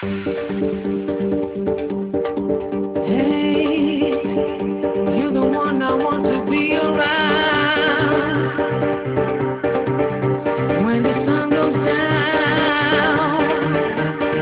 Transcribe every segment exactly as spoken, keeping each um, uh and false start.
Hey, you're the one I want to be around when the sun goes down.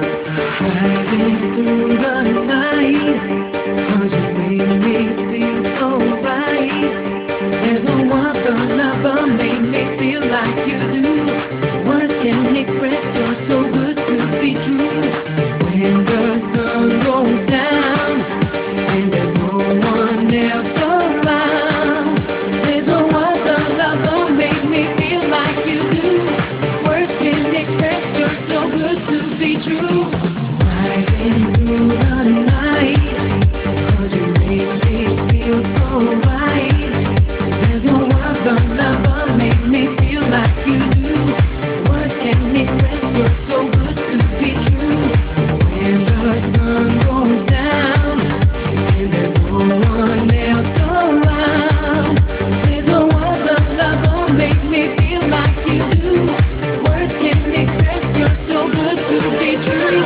Driving through the night, 'cause you make me feel so right. There's no other lover make me feel like you do. Words can express you're so good to be true. When the sun goes down and there's no one else around, there's no other lover make me feel like you do. Words can express you're so good to be true. Driving through the night, 'cause you make me feel so right. There's no other lover make me feel like you do. Words can express you're so good to be true. When the sun goes down and there's no one else around, there's no other lover make me feel like you do. Words can express you're so good to be true.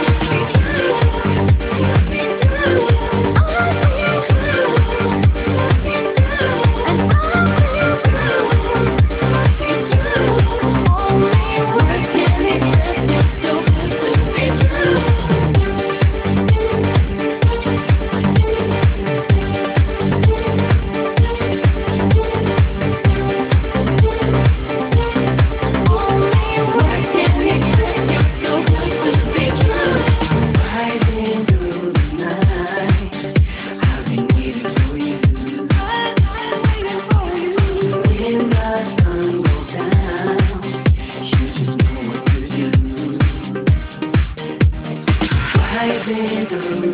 Driving through